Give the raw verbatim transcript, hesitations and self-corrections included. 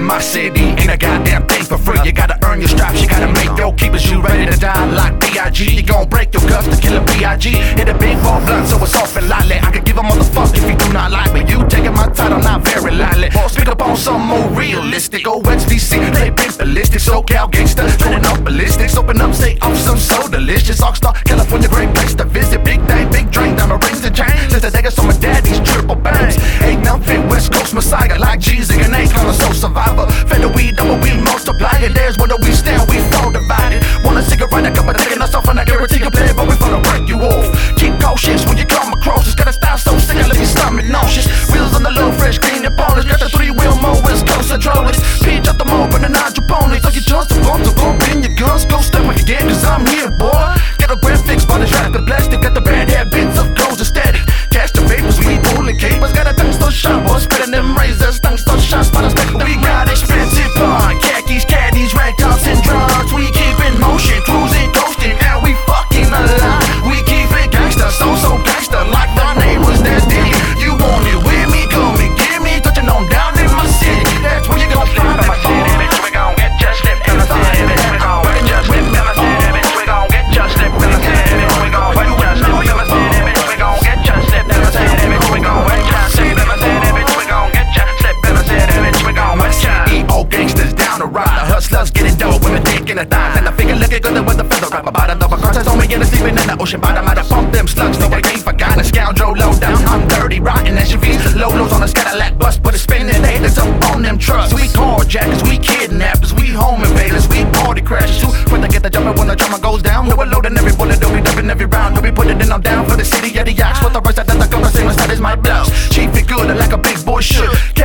my city ain't a goddamn thing for free. You gotta earn your stripes, you gotta make your keepers. You ready to die like B I G You gon' break your guts to kill a B I G Hit a big ball blunt so it's off and lightly. I could give a motherfucker if you do not like me. You taking my title not very lightly. Speak up on something more realistic. O X V C, they been ballistic. SoCal gangsta, trending off ballistics. Open up, say off some so delicious. Rockstar, California, great place to visit. Big day, big drink, down the rings and chains. Since the day I saw my daddy's triple bangs. Ain't nothing West Coast Messiah like Jeezy and ain't calling so survivor. Fed weed, double we multiply it. There's where we stand, we fall divided. Want a cigarette, a cup of taking us off, and I guarantee you play, but we finna break you off. Keep cautious when you come across. Just gotta style so sick, I leave your stomach nauseous. Wheels on the low, fresh, clean and polished. Got the three wheel mo, West Coast controllers. Peach up the mo, but the hydroponics. So you just a bump to bump in your guns. Go step like again, cause I'm here, boy. Get a graphics, by the trap, the plastic. Got the bad hair, bits of goals aesthetic. Cash the papers, we pulling capers. Got a tungsten shot, boy. Spitting them razors, tungsten shots, by the spec. We got expensive pond, khakis, caddies, rag tops, and drugs. We keep in motion, cruising, coasting, and we fucking alive. We keep it gangsta, so so gangsta, like the name was that Diddy. You want it with me, come and get me, touching on down in my city. That's where you gon' find my city, bitch. We gon' get just slip in the city, bitch. We gon' get just slip in the city, bitch. We gon' get just slip in the city, bitch. We gon' get just slip in the city, bitch. We gon' get just slip in the city, bitch. We gon' get just slip in the city, bitch. We gon' get just slip in the city, bitch. We gon' get just. E O gangsters down the ride, the hustlers getting dope with a dick in the thighs, and the finger looking good with the feather wrap about it. The concerts on me and sleeping in the ocean bottom. I done pump them slugs, no I ain't forgotten. Scoundrel low down, I'm dirty, rotten S U Vs, low lows on a Cadillac bus, put a spin in the haters up on them trucks. We carjackers, we kidnappers, we home invaders, we party crashers. Too quick to get the jumping when the drama goes down. No, we're loading every bullet, don't be dumping every round. No, we put it in, I'm down for the city of the yachts. With the verse that the conversation that is my blouse. Chief it good like a big boy should.